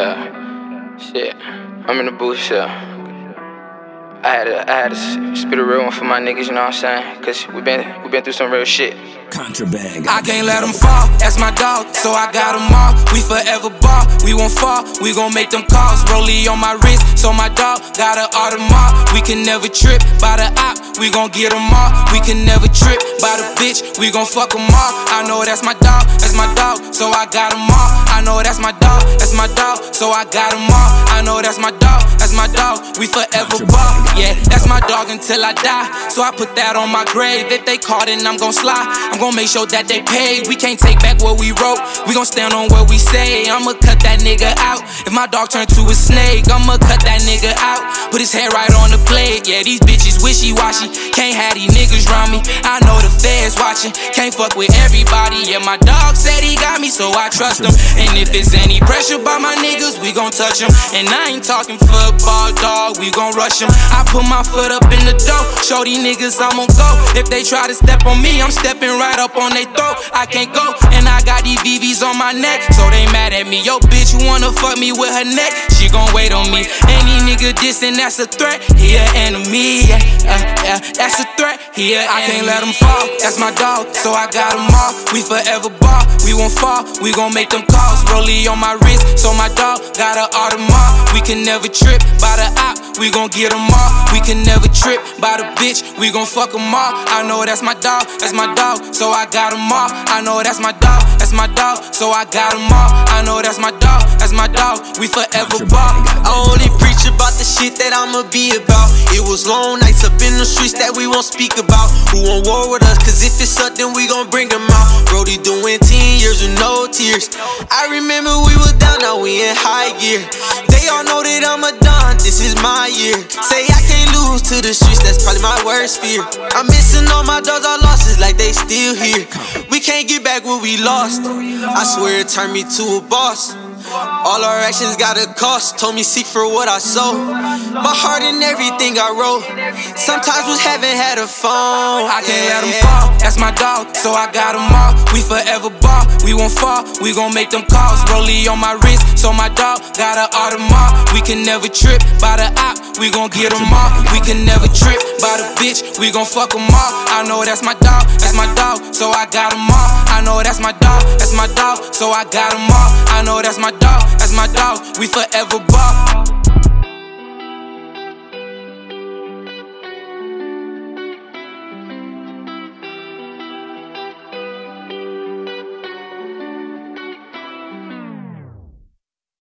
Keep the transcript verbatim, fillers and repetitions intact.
Yeah, shit. I'm in the booth, yeah. I had to, I had to spit a real one for my niggas, you know what I'm saying? Cause we been, we been through some real shit. Contraband. I can't let them fall, that's my dog, so I got them all. We forever ball, we won't fall, we gon' make them calls. Rollie on my wrist, so my dog got a Audemars. We can never trip by the op, we gon' get them all. We can never trip by the bitch, we gon' fuck them all. I know that's my dog, that's my dog, so I got them all. I know that's my dog, that's my dog, so I got them all. I know that's my dog, that's my dog, we forever ball. Yeah, that's my dog until I die, so I put that on my grave. If they call, then I'm gon' slide, I'm gon' make sure that they paid. We can't take back what we wrote, we gon' stand on what we say. I'ma cut that nigga out, if my dog turn to a snake, I'ma cut that nigga out, put his hair right on the plate. Yeah, these bitches wishy-washy, can't have these niggas round me. I know the feds watching, can't fuck with everybody. Yeah, my dog said he got me, so I trust him. And if it's any pressure by my niggas, we gon' touch him. And I ain't talking football, dog, we gon' rush him. I put my foot up in the door, show these niggas I'm gon' go. If they try to step on me, I'm stepping right up on they throat. I can't go, and I got these V Vs on my neck, so they mad at me. Yo, bitch, wanna fuck me with her neck? She gon' wait on me. Any nigga dissing, that's a threat. He an enemy, yeah, uh, yeah, that's a threat. He an I can't let him fall, that's my dog, so I got him all. We forever ball, we won't fall, we gon' make them calls. Rollie on my wrist, so my dog got a Audemars. We can never trip by the op, we gon' get them all. We can never trip by the bitch, we gon' fuck them all. I know that's my dog, that's my dog, so I got them all. I know that's my dog, that's my dog, so I got them all. I know that's my dog, that's my dog, we forever ball. I only preach about the shit that I'ma be about. It was long nights up in the streets that we won't speak about. Who on war with us, cause if it's up, then we gon' bring them out. Brody doing ten years with no tears. I remember we was down, now we in high gear. They all know that I'm a don, this is my year. Say I can't lose to the streets, that's probably my worst fear. I'm missing all my dogs, I lost it like they still here. We can't get back what we lost, I swear it turned me to a boss. All our actions got a cost, told me seek for what I sow. My heart and everything I wrote, sometimes was heaven had a phone. I can't let them fall, that's my dog, so I got them all. We forever ball, we won't fall, we gon' make them calls. Rollie on my wrist, so my dog got a Audemars. We can never trip by the op, we gon' get them all. We can never trip by the bitch, we gon' fuck them all. I know that's my dog, that's my dog, so I got them all. I know that's my dog, that's my dog, so I got them all. I know that's my dog, that's my dog, we forever ball.